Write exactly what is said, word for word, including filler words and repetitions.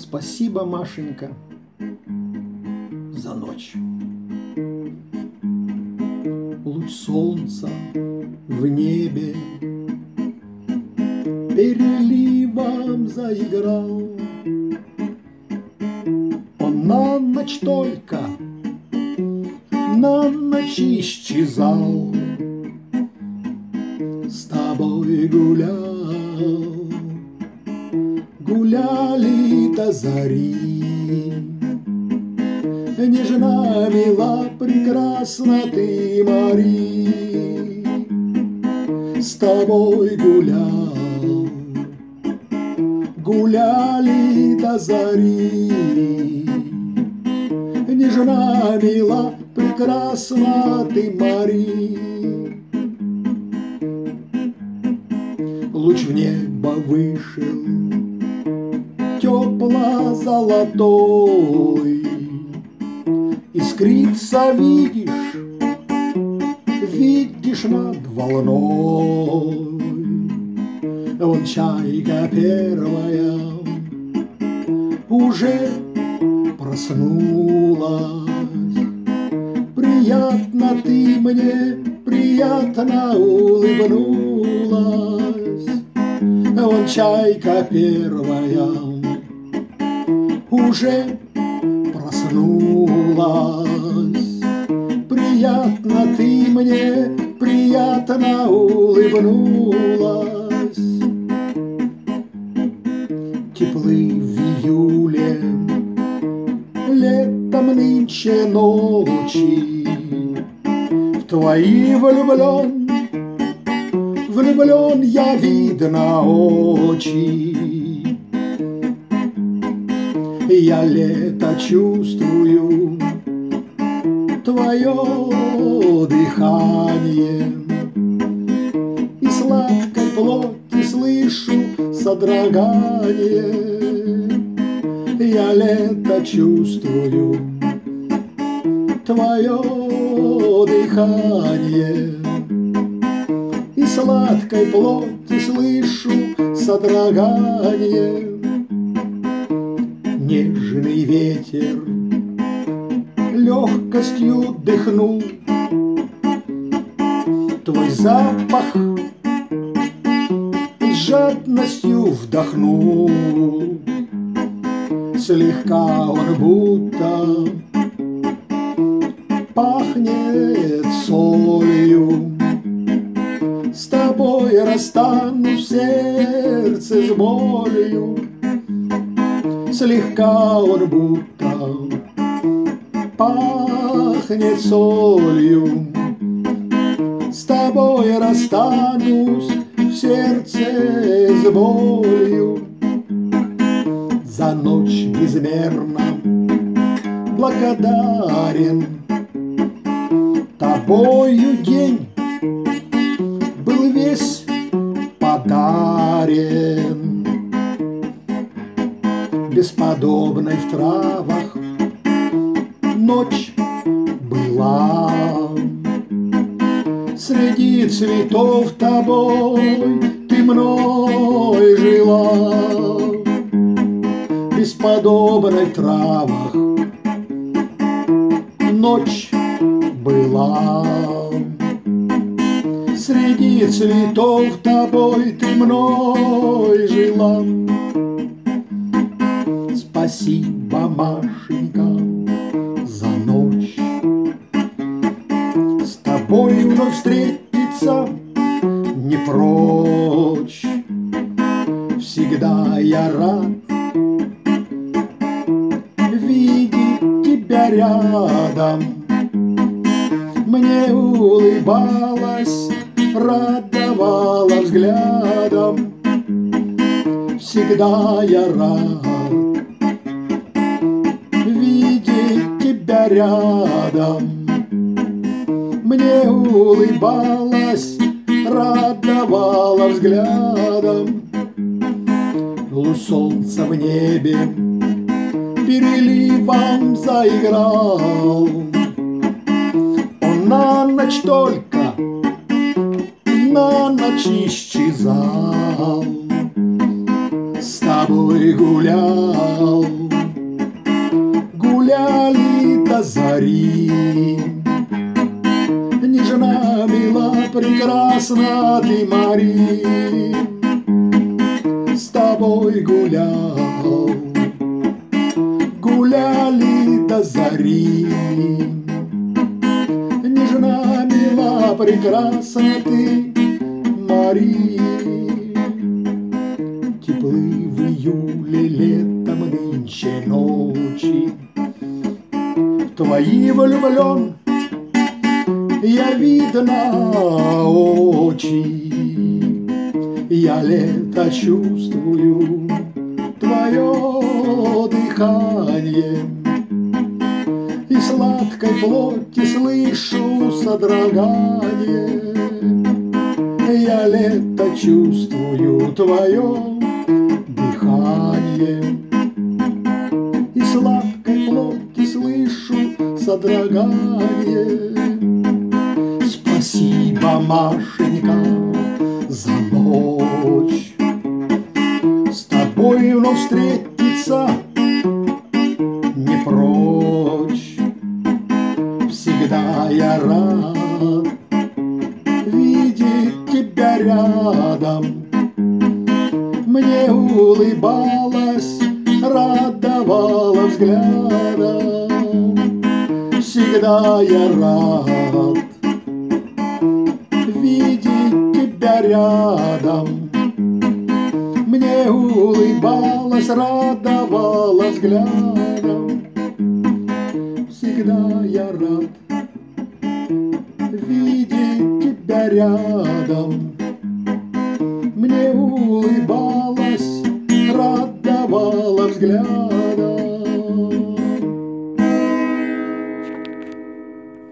Спасибо, Машенька, за ночь. Луч солнца в небе переливом заиграл. Он на ночь только, на ночь исчезал. С тобой гулял, гуляли до зари. Нежна, мила, прекрасна ты, Мари. С тобой гулял, гуляли до зари. Нежна, мила, прекрасна ты, Мари. Луч в небо вышел, тепло-золотой. Искрится, видишь, видишь над волной. Вон чайка первая уже проснулась. Приятно ты мне, приятно улыбнулась. Вон чайка первая уже проснулась. Приятно ты мне, приятно улыбнулась. Теплы в июле, летом нынче ночи. В твои влюблен, влюблен я, видно, очи. Я лето чувствую, твое дыхание, и сладкой плоти слышу содрогание. Я лето чувствую, твое дыхание, и сладкой плоти слышу содрогание. Нежный ветер легкостью дыхнул, твой запах с жадностью вдохнул. Слегка он будто пахнет солью. С тобой расстанусь в сердце с болью. Слегка он будто пахнет солью. С тобой расстанусь в сердце с болью. За ночь безмерно благодарен. Тобою день был весь подарен. Бесподобной в травах ночь была. Среди цветов тобой ты мной жила. Бесподобной в травах ночь была. Среди цветов тобой ты мной жила. Спасибо, Машенька, за ночь. С тобой вновь встретиться не прочь. Всегда я рад видеть тебя рядом. Мне улыбалась, радовала взглядом. Всегда я рад видеть тебя рядом. Мне улыбалась, радовала взглядом. Луч солнца в небе переливом заиграл. Он на ночь только, на ночь исчезал. С тобой гулял, гуляли до зари. Нежна, мила, прекрасна ты, Мари, с тобой гулял, гуляли до зари. Нежна, мила, прекрасна ты, Мари. Теплы в июле, летом нынче ночи, в твои влюблен я, видно, очи. Я лето чувствую, твое дыхание, и сладкой плоти слышу содрогание. Я лето чувствую, твое дыхание, и сладкой плоти слышу содрогание. Спасибо, Машенька, за ночь. С тобой вновь встретиться не прочь. Всегда я рад видеть тебя рядом. Мне улыбалась, радовала взглядом. Всегда я рад видеть тебя рядом. Мне улыбалась, радовала взглядом. Всегда я рад видеть тебя рядом. Мне улыбалась, радовала взглядом.